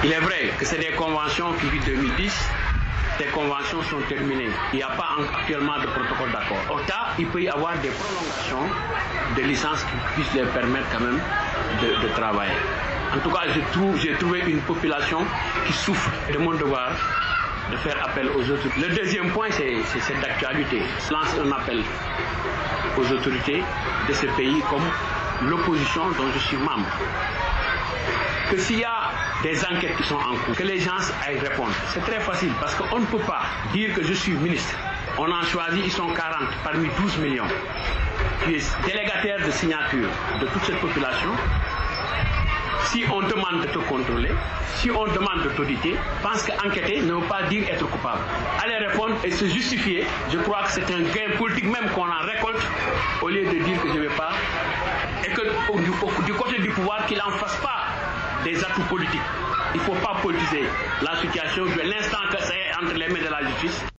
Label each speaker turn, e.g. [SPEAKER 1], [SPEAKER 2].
[SPEAKER 1] Il est vrai que c'est des conventions qui vivent 2010. Ces conventions sont terminées. Il n'y a pas actuellement de protocole d'accord. Au tas, il peut y avoir des prolongations de licences qui puissent leur permettre quand même de travailler. En tout cas, j'ai trouvé une population qui souffre de mon devoir de faire appel aux autorités. Le deuxième point, c'est cette actualité. Je lance un appel aux autorités de ce pays comme l'opposition dont je suis membre. Que s'il y a des enquêtes qui sont en cours, que les gens aillent répondre. C'est très facile parce qu'on ne peut pas dire que je suis ministre. On en choisit, ils sont 40 parmi 12 millions. Tu es délégataire de signature de toute cette population. Si on demande de te contrôler, si on demande de t'auditer, pense qu'enquêter ne veut pas dire être coupable. Aller répondre et se justifier, je crois que c'est un gain politique même qu'on en récolte au lieu de dire que je ne vais pas. Et que du côté du pouvoir, qu'il n'en fasse pas des atouts politiques. Il ne faut pas politiser la situation de l'instant que c'est entre les mains de la justice.